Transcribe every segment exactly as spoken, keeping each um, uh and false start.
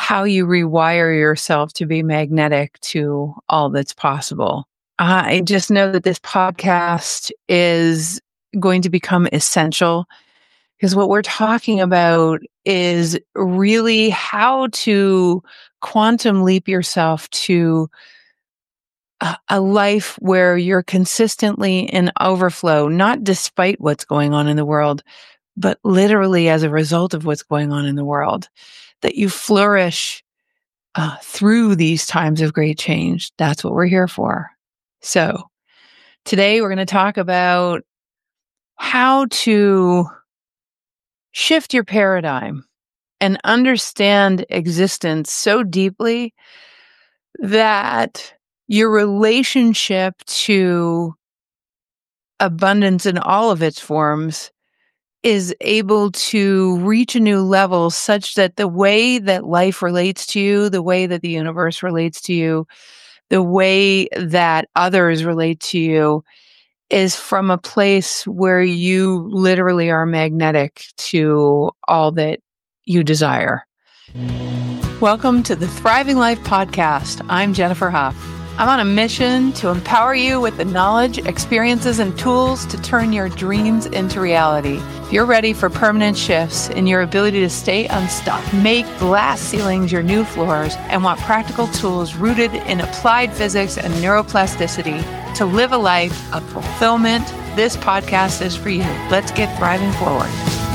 how you rewire yourself to be magnetic to all that's possible. I just know that this podcast is going to become essential because what we're talking about is really how to quantum leap yourself to a, a life where you're consistently in overflow, not despite what's going on in the world, but literally as a result of what's going on in the world, that you flourish uh, through these times of great change. That's what we're here for. So today we're going to talk about how to shift your paradigm and understand existence so deeply that your relationship to abundance in all of its forms is able to reach a new level such that the way that life relates to you, the way that the universe relates to you, the way that others relate to you is from a place where you literally are magnetic to all that you desire. Welcome to the Thriving Life Podcast. I'm Jennifer Huff. I'm on a mission to empower you with the knowledge, experiences, and tools to turn your dreams into reality. If you're ready for permanent shifts in your ability to stay unstuck, make glass ceilings your new floors, and want practical tools rooted in applied physics and neuroplasticity to live a life of fulfillment, this podcast is for you. Let's get thriving forward.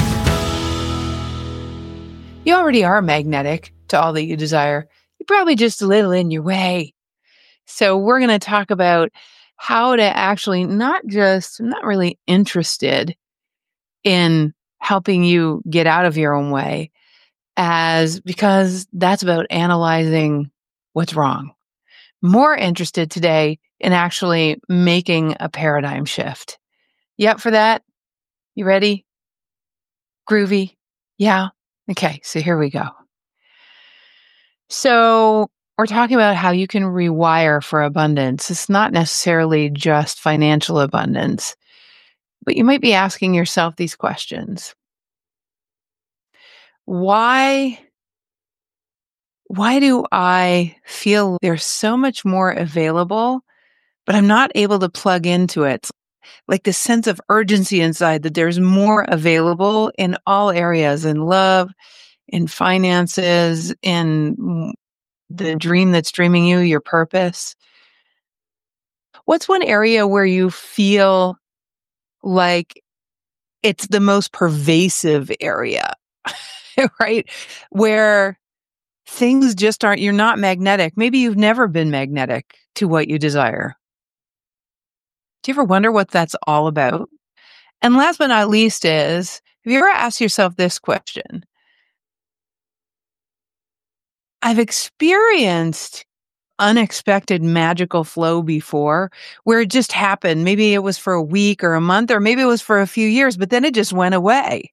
You already are magnetic to all that you desire. You're probably just a little in your way. So we're going to talk about how to actually not just, I'm not really interested in helping you get out of your own way as because that's about analyzing what's wrong. More interested today in actually making a paradigm shift. You up for that? You ready? Groovy? Yeah? Okay, so here we go. So we're talking about how you can rewire for abundance. It's not necessarily just financial abundance, but you might be asking yourself these questions. Why, why do I feel there's so much more available, but I'm not able to plug into it? Like the sense of urgency inside that there's more available in all areas, in love, in finances, in the dream that's dreaming you, your purpose. What's one area where you feel like it's the most pervasive area, right? Where things just aren't, you're not magnetic. Maybe you've never been magnetic to what you desire. Do you ever wonder what that's all about? And last but not least is, have you ever asked yourself this question? I've experienced unexpected magical flow before where it just happened. Maybe it was for a week or a month, or maybe it was for a few years, but then it just went away.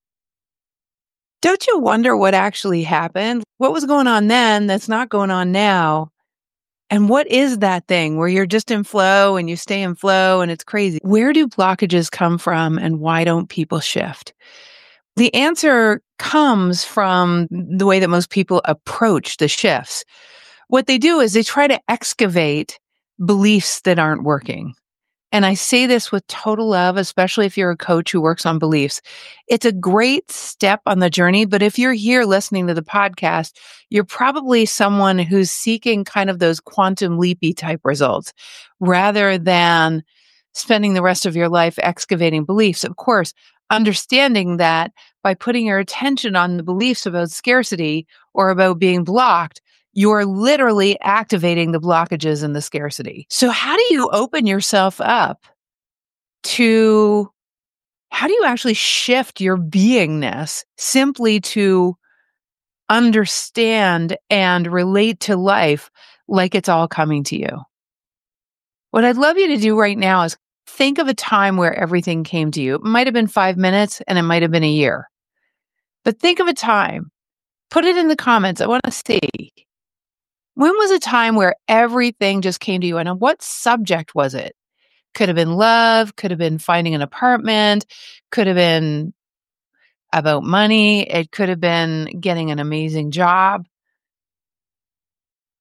Don't you wonder what actually happened? What was going on then that's not going on now? And what is that thing where you're just in flow and you stay in flow and it's crazy? Where do blockages come from and why don't people shift? The answer comes from the way that most people approach the shifts. What they do is they try to excavate beliefs that aren't working. And I say this with total love, especially if you're a coach who works on beliefs. It's a great step on the journey, but if you're here listening to the podcast, you're probably someone who's seeking kind of those quantum leapy type results rather than spending the rest of your life excavating beliefs. Of course, understanding that by putting your attention on the beliefs about scarcity or about being blocked, you're literally activating the blockages and the scarcity. So how do you open yourself up to, how do you actually shift your beingness simply to understand and relate to life like it's all coming to you? What I'd love you to do right now is think of a time where everything came to you. It might have been five minutes and it might have been a year. But think of a time. Put it in the comments. I want to see. When was a time where everything just came to you? And on what subject was it? Could have been love, could have been finding an apartment, could have been about money, it could have been getting an amazing job.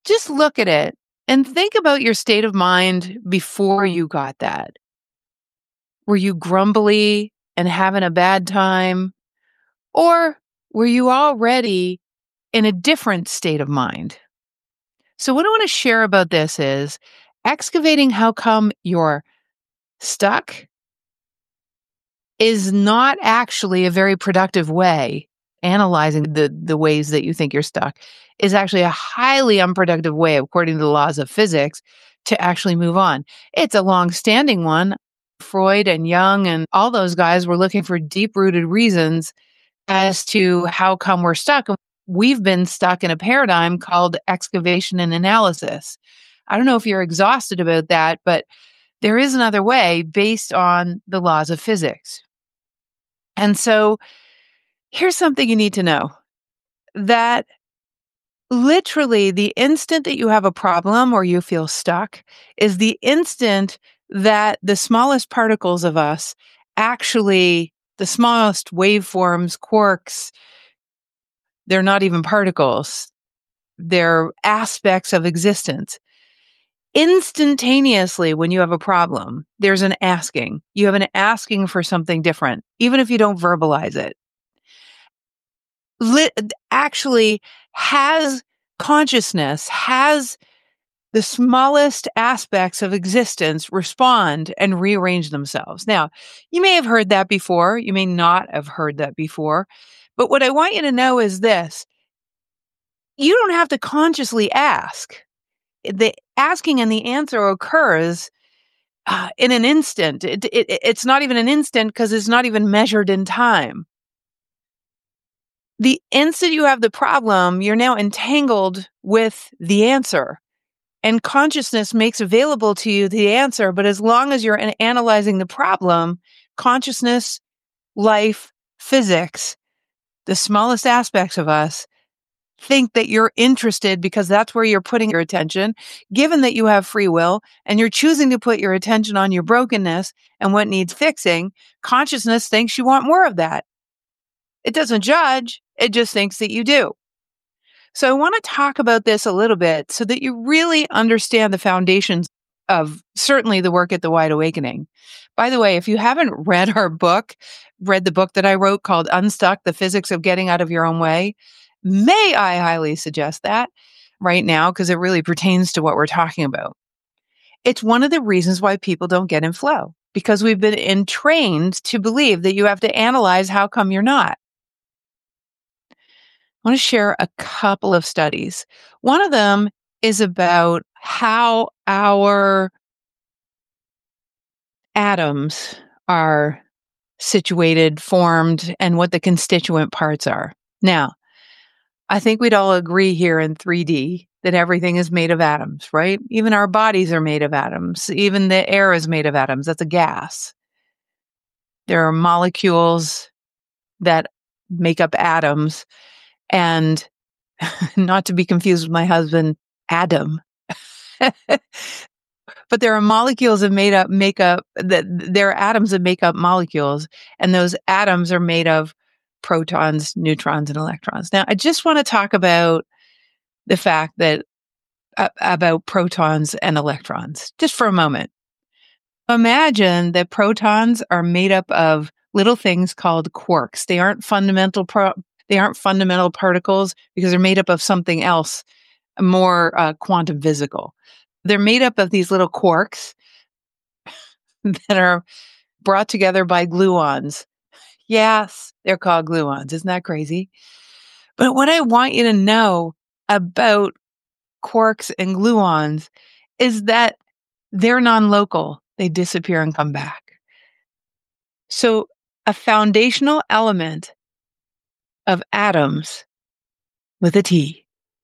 Just look at it and think about your state of mind before you got that. Were you grumbly and having a bad time? Or were you already in a different state of mind? So, what I want to share about this is excavating how come you're stuck is not actually a very productive way. Analyzing the, the ways that you think you're stuck is actually a highly unproductive way, according to the laws of physics, to actually move on. It's a long-standing one. Freud and Jung and all those guys were looking for deep-rooted reasons as to how come we're stuck. We've been stuck in a paradigm called excavation and analysis. I don't know if you're exhausted about that, but there is another way based on the laws of physics. And so here's something you need to know, that literally the instant that you have a problem or you feel stuck is the instant that the smallest particles of us, actually the smallest waveforms, quarks, they're not even particles, they're aspects of existence. Instantaneously, when you have a problem, there's an asking. You have an asking for something different, even if you don't verbalize it. Lit- actually has consciousness, has the smallest aspects of existence respond and rearrange themselves. Now, you may have heard that before. You may not have heard that before. But what I want you to know is this. You don't have to consciously ask. The asking and the answer occurs uh, in an instant. It, it, it's not even an instant because it's not even measured in time. The instant you have the problem, you're now entangled with the answer. And consciousness makes available to you the answer. But as long as you're an- analyzing the problem, consciousness, life, physics, the smallest aspects of us, think that you're interested because that's where you're putting your attention, given that you have free will and you're choosing to put your attention on your brokenness and what needs fixing. Consciousness thinks you want more of that. It doesn't judge. It just thinks that you do. So I want to talk about this a little bit so that you really understand the foundations of certainly the work at the Wide Awakening. By the way, if you haven't read our book, read the book that I wrote called Unstuck, The Physics of Getting Out of Your Own Way, may I highly suggest that right now because it really pertains to what we're talking about. It's one of the reasons why people don't get in flow, because we've been entrained to believe that you have to analyze how come you're not. I want to share a couple of studies. One of them is about how our atoms are situated, formed, and what the constituent parts are. Now, I think we'd all agree here in three D that everything is made of atoms, right? Even our bodies are made of atoms. Even the air is made of atoms. That's a gas. There are molecules that make up atoms, and not to be confused with my husband, Adam. But there are molecules that made up make up that there are atoms that make up molecules, and those atoms are made of protons, neutrons, and electrons. Now, I just want to talk about the fact that uh, about protons and electrons just for a moment. Imagine that protons are made up of little things called quarks. They aren't fundamental pro- they aren't fundamental particles because they're made up of something else more uh, quantum physical. They're made up of these little quarks that are brought together by gluons. Yes, they're called gluons. Isn't that crazy? But what I want you to know about quarks and gluons is that they're non-local. They disappear and come back. So a foundational element of atoms with a T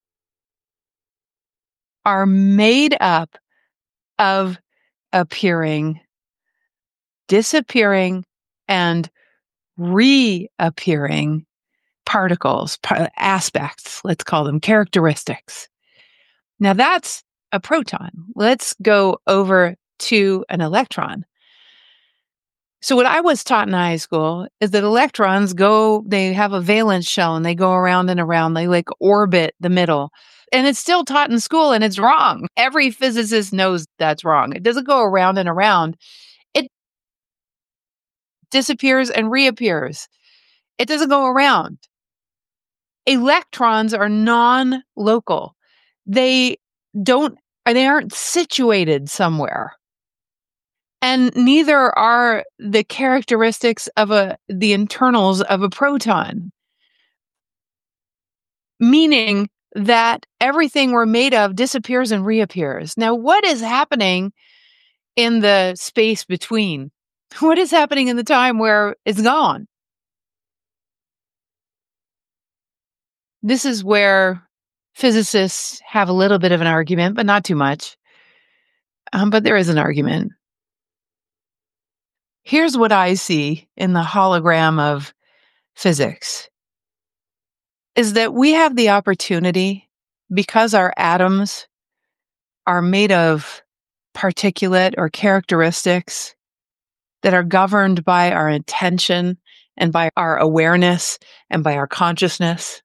are made up of appearing, disappearing, and reappearing particles, par- aspects, let's call them characteristics. Now that's a proton. Let's go over to an electron. So what I was taught in high school is that electrons go, they have a valence shell and they go around and around. They like orbit the middle. And it's still taught in school and it's wrong. Every physicist knows that's wrong. It doesn't go around and around. It disappears and reappears. It doesn't go around. Electrons are non-local. They don't, they aren't situated somewhere. And neither are the characteristics of a the internals of a proton. Meaning that everything we're made of disappears and reappears. Now, what is happening in the space between? What is happening in the time where it's gone? This is where physicists have a little bit of an argument, but not too much. Um, but there is an argument. Here's what I see in the hologram of physics is that we have the opportunity, because our atoms are made of particulate or characteristics that are governed by our intention and by our awareness and by our consciousness.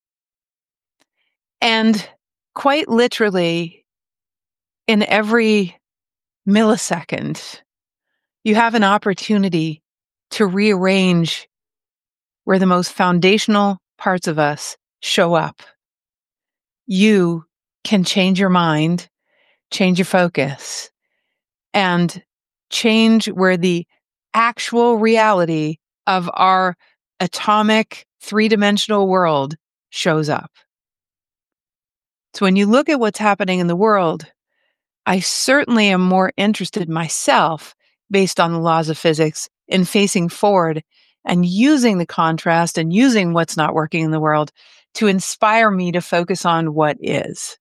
And quite literally, in every millisecond, you have an opportunity to rearrange where the most foundational parts of us show up. You can change your mind, change your focus, and change where the actual reality of our atomic three-dimensional world shows up. So when you look at what's happening in the world, I certainly am more interested myself, based on the laws of physics, in facing forward and using the contrast and using what's not working in the world to inspire me to focus on what is.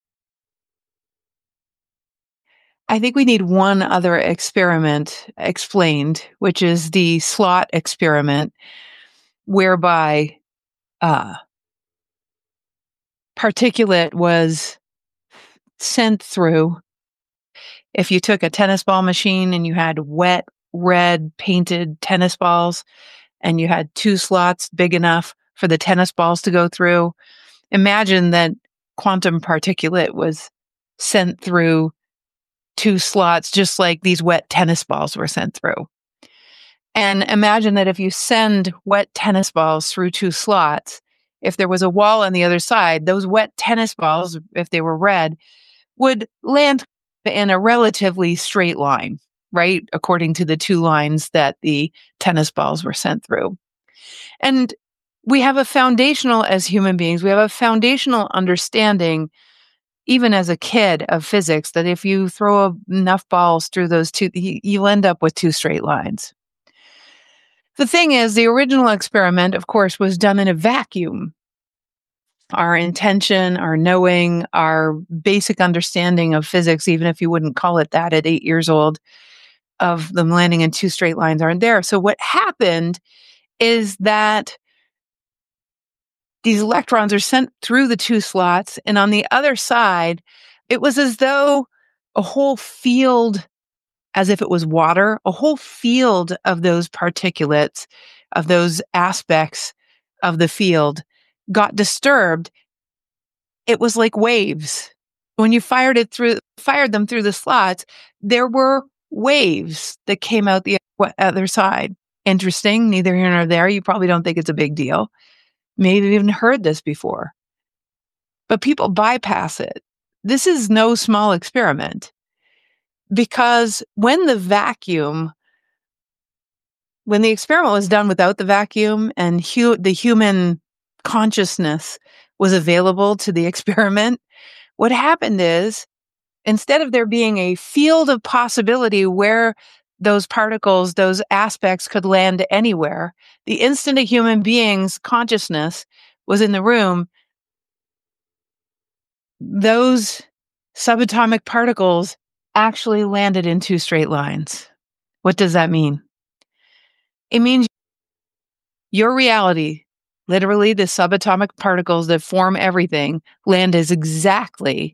I think we need one other experiment explained, which is the slot experiment, whereby uh, particulate was sent through. If you took a tennis ball machine and you had wet, red painted tennis balls, and you had two slots big enough for the tennis balls to go through, imagine that quantum particulate was sent through two slots, just like these wet tennis balls were sent through. And imagine that if you send wet tennis balls through two slots, if there was a wall on the other side, those wet tennis balls, if they were red, would land in a relatively straight line, right? According to the two lines that the tennis balls were sent through. And we have a foundational, as human beings, we have a foundational understanding, even as a kid, of physics, that if you throw enough balls through those two, you'll end up with two straight lines. The thing is, the original experiment, of course, was done in a vacuum. Our intention, our knowing, our basic understanding of physics, even if you wouldn't call it that at eight years old, of them landing in two straight lines aren't there. So what happened is that these electrons are sent through the two slots, and on the other side, it was as though a whole field, as if it was water, a whole field of those particulates, of those aspects of the field, got disturbed. It was like waves. When you fired it through, fired them through the slots, there were waves that came out the other side. Interesting, neither here nor there. You probably don't think it's a big deal. Maybe you've even heard this before. But people bypass it. This is no small experiment, because when the vacuum, when the experiment was done without the vacuum and hu- the human consciousness was available to the experiment, what happened is, instead of there being a field of possibility where those particles, those aspects could land anywhere, the instant a human being's consciousness was in the room, those subatomic particles actually landed in two straight lines. What does that mean? It means your reality, literally the subatomic particles that form everything, land as exactly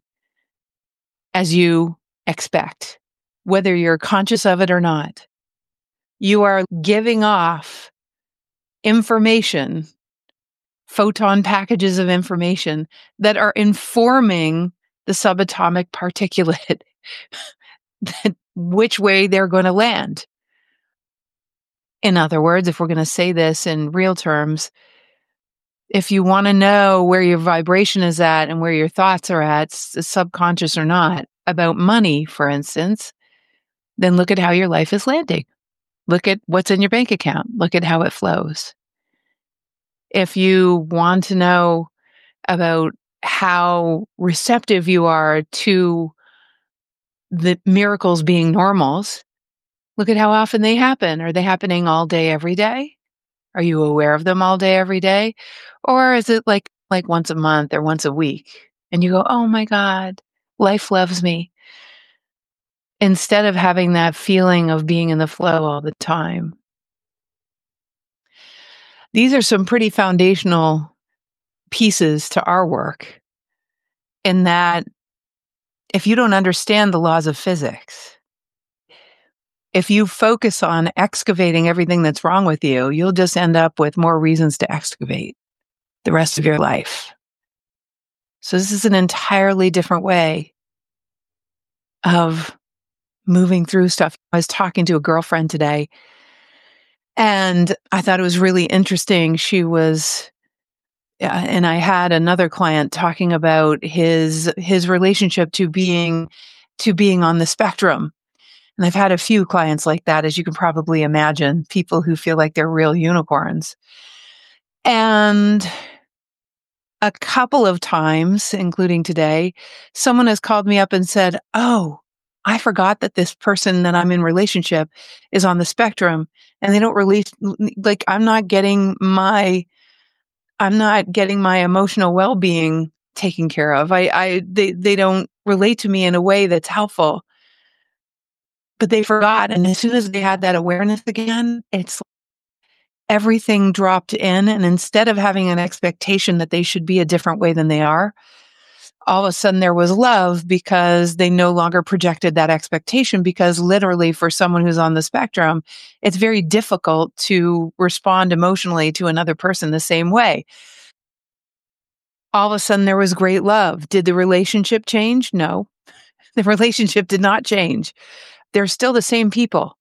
as you expect, whether you're conscious of it or not. You are giving off information, photon packages of information that are informing the subatomic particulate that which way they're going to land. In other words, if we're going to say this in real terms, if you want to know where your vibration is at and where your thoughts are at, subconscious or not, about money, for instance, then look at how your life is landing. Look at what's in your bank account. Look at how it flows. If you want to know about how receptive you are to the miracles being normals, look at how often they happen. Are they happening all day, every day? Are you aware of them all day, every day? Or is it like like once a month or once a week? And you go, oh my God, life loves me. Instead of having that feeling of being in the flow all the time. These are some pretty foundational pieces to our work, in that if you don't understand the laws of physics, if you focus on excavating everything that's wrong with you, you'll just end up with more reasons to excavate the rest of your life. So this is an entirely different way of moving through stuff. I was talking to a girlfriend today, and I thought it was really interesting. She was, yeah, and I had another client talking about his his relationship to being to being on the spectrum. And I've had a few clients like that, as you can probably imagine, people who feel like they're real unicorns. And a couple of times, including today, someone has called me up and said, oh, I forgot that this person that I'm in relationship is on the spectrum, and they don't release, like, I'm not getting my, I'm not getting my emotional well-being taken care of. I, I, they, they don't relate to me in a way that's helpful, but they forgot. And as soon as they had that awareness again, it's everything dropped in. And instead of having an expectation that they should be a different way than they are, all of a sudden there was love, because they no longer projected that expectation. Because literally, for someone who's on the spectrum, it's very difficult to respond emotionally to another person the same way. All of a sudden there was great love. Did the relationship change? No, the relationship did not change. They're still the same people.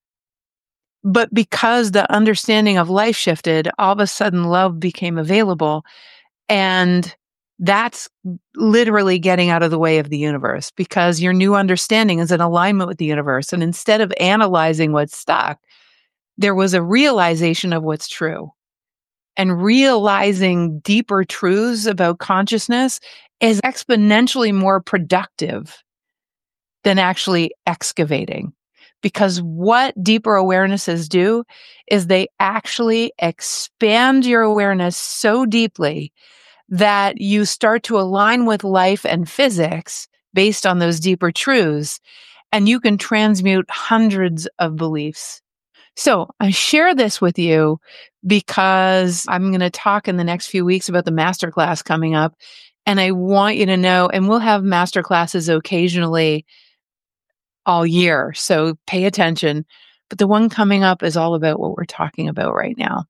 But because the understanding of life shifted, all of a sudden love became available. And that's literally getting out of the way of the universe, because your new understanding is in alignment with the universe. And instead of analyzing what's stuck, there was a realization of what's true. And realizing deeper truths about consciousness is exponentially more productive than actually excavating. Because what deeper awarenesses do is they actually expand your awareness so deeply that you start to align with life and physics based on those deeper truths, and you can transmute hundreds of beliefs. So I share this with you because I'm going to talk in the next few weeks about the masterclass coming up, and I want you to know, and we'll have masterclasses occasionally all year, so pay attention. But the one coming up is all about what we're talking about right now.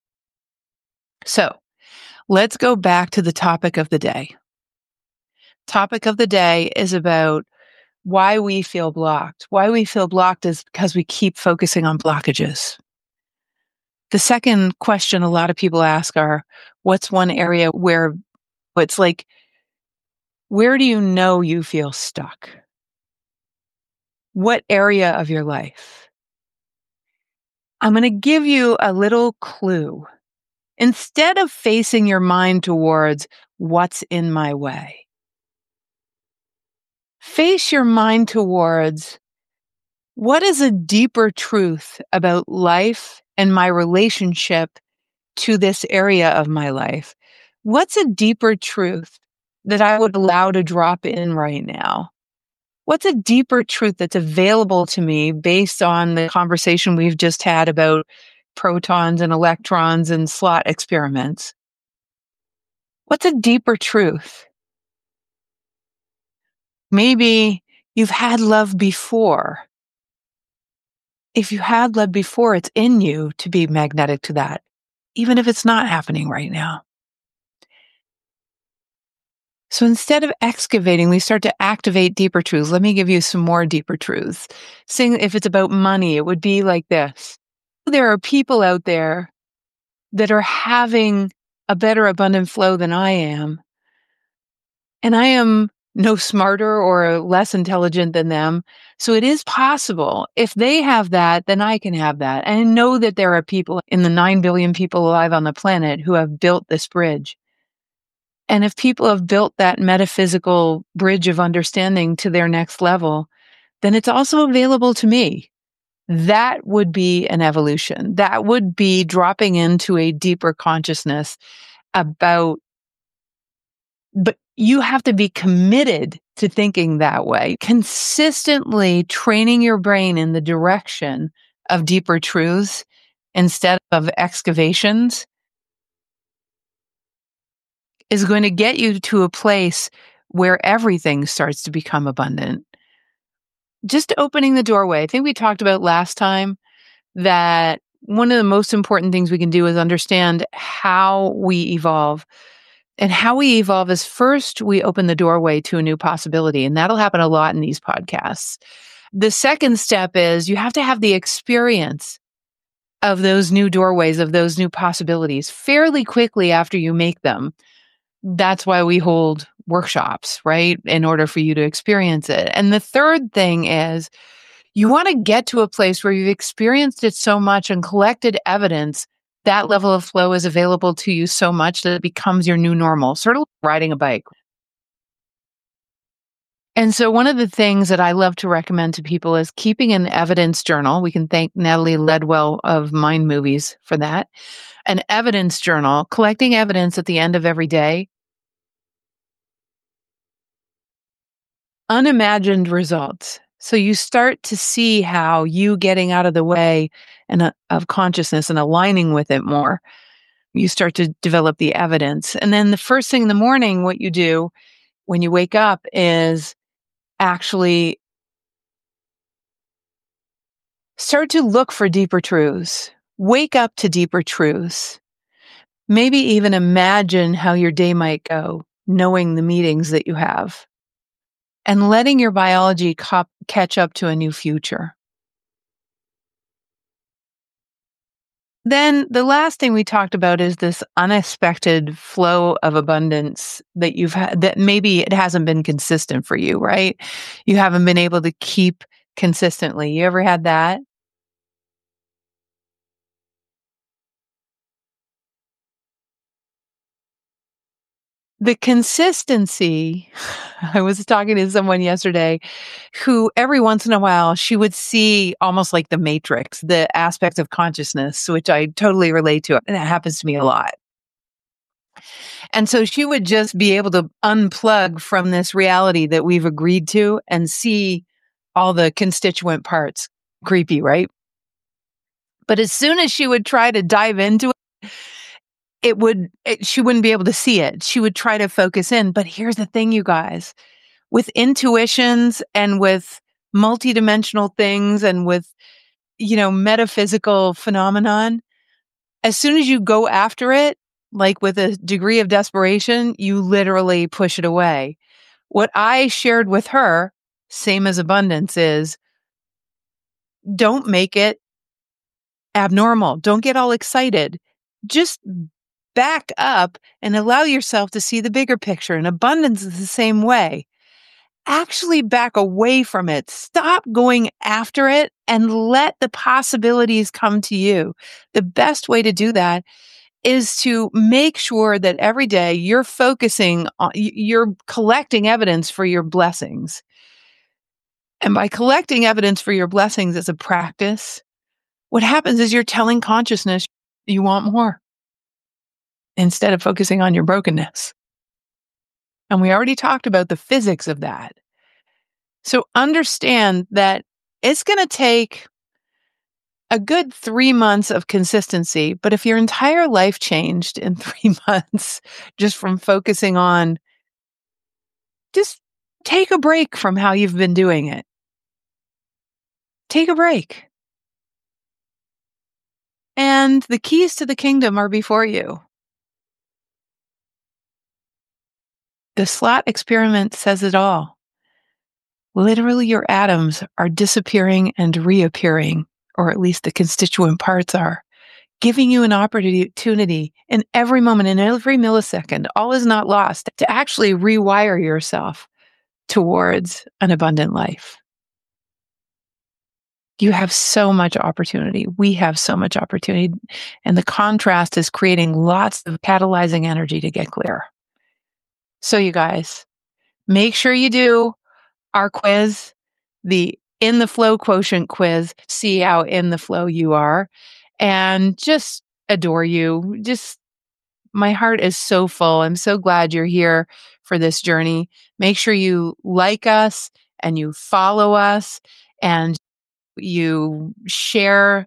So let's go back to the topic of the day. Topic of the day is about why we feel blocked. Why we feel blocked is because we keep focusing on blockages. The second question a lot of people ask are, what's one area where it's like, where do you know you feel stuck? What area of your life? I'm going to give you a little clue. Instead of facing your mind towards what's in my way, face your mind towards what is a deeper truth about life and my relationship to this area of my life. What's a deeper truth that I would allow to drop in right now? What's a deeper truth that's available to me based on the conversation we've just had about protons and electrons and slot experiments? What's a deeper truth? Maybe you've had love before. if you had led before, it's in you to be magnetic to that, even if it's not happening right now. So instead of excavating, we start to activate deeper truths. Let me give you some more deeper truths. Saying if it's about money, it would be like this. There are people out there that are having a better abundant flow than I am. And I am no smarter or less intelligent than them. So it is possible. If they have that, then I can have that. And I know that there are people in the nine billion people alive on the planet who have built this bridge. And if people have built that metaphysical bridge of understanding to their next level, then it's also available to me. That would be an evolution. That would be dropping into a deeper consciousness about, but you have to be committed to thinking that way, consistently training your brain in the direction of deeper truths instead of excavations is going to get you to a place where everything starts to become abundant. Just opening the doorway. I think we talked about last time that one of the most important things we can do is understand how we evolve. And how we evolve is first we open the doorway to a new possibility. And that'll happen a lot in these podcasts. The second step is you have to have the experience of those new doorways, of those new possibilities fairly quickly after you make them. That's why we hold workshops, right? In order for you to experience it. And the third thing is you want to get to a place where you've experienced it so much and collected evidence. That level of flow is available to you so much that it becomes your new normal, sort of like riding a bike. And so one of the things that I love to recommend to people is keeping an evidence journal. We can thank Natalie Ledwell of Mind Movies for that. An evidence journal, collecting evidence at the end of every day. Unimagined results. So you start to see how you getting out of the way and uh, of consciousness and aligning with it more. You start to develop the evidence. And then the first thing in the morning, what you do when you wake up is actually start to look for deeper truths. Wake up to deeper truths. Maybe even imagine how your day might go, knowing the meetings that you have, and letting your biology cop- catch up to a new future. Then the last thing we talked about is this unexpected flow of abundance that you've had, that maybe it hasn't been consistent for you, right? You haven't been able to keep consistently. You ever had that? The consistency, I was talking to someone yesterday who every once in a while she would see almost like the matrix, the aspects of consciousness, which I totally relate to. And that happens to me a lot. And so she would just be able to unplug from this reality that we've agreed to and see all the constituent parts. Creepy, right? But as soon as she would try to dive into it, it would, it, she wouldn't be able to see it. She would try to focus in. But here's the thing, you guys, with intuitions and with multidimensional things and with, you know, metaphysical phenomenon, as soon as you go after it, like with a degree of desperation, you literally push it away. What I shared with her, same as abundance, is don't make it abnormal. Don't get all excited. Just back up and allow yourself to see the bigger picture. And abundance is the same way. Actually back away from it. Stop going after it and let the possibilities come to you. The best way to do that is to make sure that every day you're focusing on, you're collecting evidence for your blessings. And by collecting evidence for your blessings as a practice, what happens is you're telling consciousness you want more instead of focusing on your brokenness. And we already talked about the physics of that. So understand that it's going to take a good three months of consistency. But if your entire life changed in three months just from focusing on, just take a break from how you've been doing it. Take a break. And the keys to the kingdom are before you. The SLOT experiment says it all. Literally, your atoms are disappearing and reappearing, or at least the constituent parts are, giving you an opportunity in every moment, in every millisecond. All is not lost, to actually rewire yourself towards an abundant life. You have so much opportunity. We have so much opportunity. And the contrast is creating lots of catalyzing energy to get clear. So you guys, make sure you do our quiz, the In the Flow Quotient quiz, see how in the flow you are, and just adore you. Just, my heart is so full. I'm so glad you're here for this journey. Make sure you like us and you follow us and you share.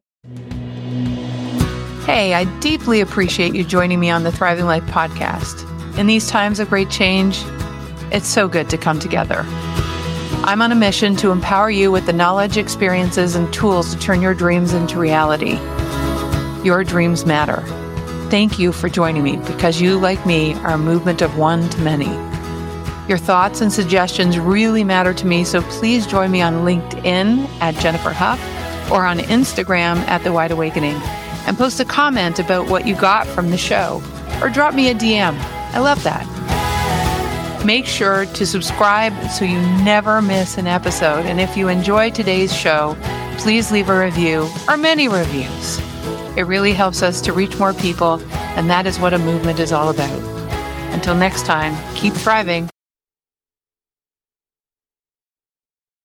Hey, I deeply appreciate you joining me on the Thriving Life podcast. In these times of great change, it's so good to come together. I'm on a mission to empower you with the knowledge, experiences, and tools to turn your dreams into reality. Your dreams matter. Thank you for joining me, because you, like me, are a movement of one to many. Your thoughts and suggestions really matter to me, so please join me on LinkedIn at Jennifer Huff or on Instagram at The Wide Awakening, and post a comment about what you got from the show, or drop me a D M. I love that. Make sure to subscribe so you never miss an episode. And if you enjoyed today's show, please leave a review or many reviews. It really helps us to reach more people, and that is what a movement is all about. Until next time, keep thriving.